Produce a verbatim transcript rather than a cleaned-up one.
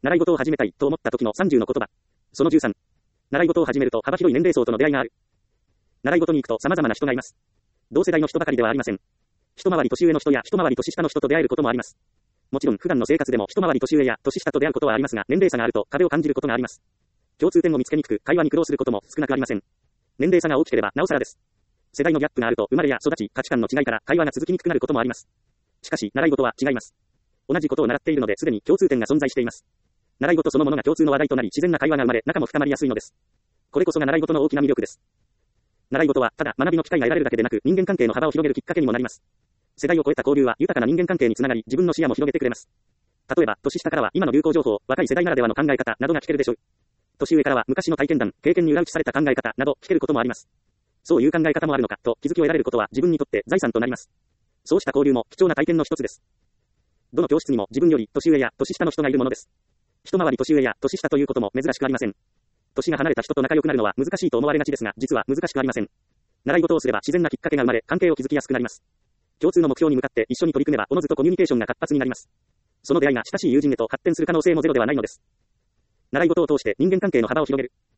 習い事を始めたいと思った時のさんじゅうの言葉。そのじゅうさん。習い事を始めると幅広い年齢層との出会いがある。習い事に行くと様々な人がいます。同世代の人ばかりではありません。一回り年上の人や一回り年下の人と出会えることもあります。もちろん普段の生活でも一回り年上や年下と出会うことはありますが、年齢差があると壁を感じることがあります。共通点を見つけにくく、会話に苦労することも少なくありません。年齢差が大きければなおさらです。世代のギャップがあると生まれや育ち、価値観の違いから会話が続きにくくなることもあります。しかし、習い事は違います。同じことを習っているので、すでに共通点が存在しています。習い事そのものが共通の話題となり、自然な会話が生まれ、仲も深まりやすいのです。これこそが習い事の大きな魅力です。習い事は、ただ学びの機会が得られるだけでなく、人間関係の幅を広げるきっかけにもなります。世代を超えた交流は、豊かな人間関係につながり、自分の視野も広げてくれます。例えば、年下からは今の流行情報、若い世代ならではの考え方などが聞けるでしょう。年上からは昔の体験談、経験に裏打ちされた考え方など聞けることもあります。そういう考え方もあるのかと気づきを得られることは自分にとって財産となります。そうした交流も貴重な体験の一つです。どの教室にも自分より年上や年下の人がいるものです。一回り年上や年下ということも珍しくありません。年が離れた人と仲良くなるのは難しいと思われがちですが、実は難しくありません。習い事をすれば自然なきっかけが生まれ、関係を築きやすくなります。共通の目標に向かって一緒に取り組めば、おのずとコミュニケーションが活発になります。その出会いが親しい友人へと発展する可能性もゼロではないのです。習い事を通して人間関係の幅を広げる。